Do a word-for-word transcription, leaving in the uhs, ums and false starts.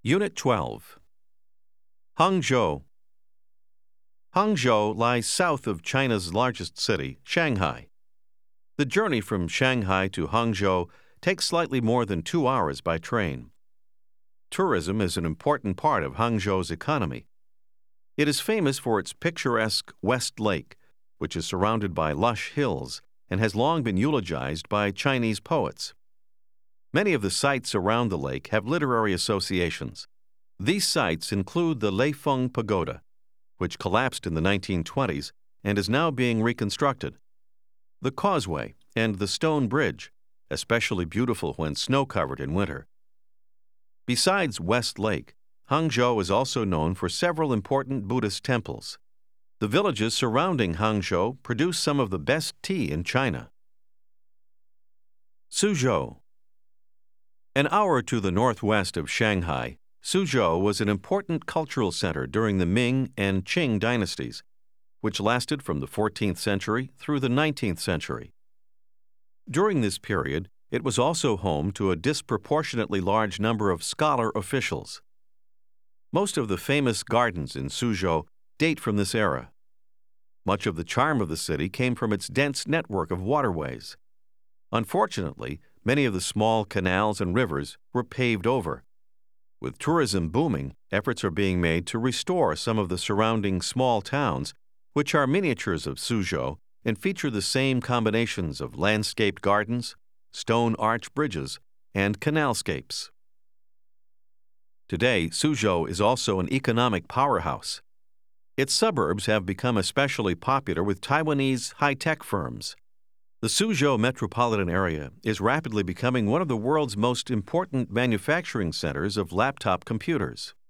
Unit twelve. Hangzhou. Hangzhou lies south of China's largest city, Shanghai. The journey from Shanghai to Hangzhou takes slightly more than two hours by train. Tourism is an important part of Hangzhou's economy. It is famous for its picturesque West Lake, which is surrounded by lush hills and has long been eulogized by Chinese poets. Many of the sites around the lake have literary associations. These sites include the Leifeng Pagoda, which collapsed in the nineteen twenties and is now being reconstructed, the Causeway, and the Stone Bridge, especially beautiful when snow-covered in winter. Besides West Lake, Hangzhou is also known for several important Buddhist temples. The villages surrounding Hangzhou produce some of the best tea in China. Suzhou. An hour to the northwest of Shanghai, Suzhou was an important cultural center during the Ming and Qing dynasties, which lasted from the fourteenth century through the nineteenth century. During this period, it was also home to a disproportionately large number of scholar officials. Most of the famous gardens in Suzhou date from this era. Much of the charm of the city came from its dense network of waterways. Unfortunately, many of the small canals and rivers were paved over. With tourism booming, efforts are being made to restore some of the surrounding small towns, which are miniatures of Suzhou and feature the same combinations of landscaped gardens, stone arch bridges, and canalscapes. Today, Suzhou is also an economic powerhouse. Its suburbs have become especially popular with Taiwanese high-tech firms. The Suzhou metropolitan area is rapidly becoming one of the world's most important manufacturing centers of laptop computers.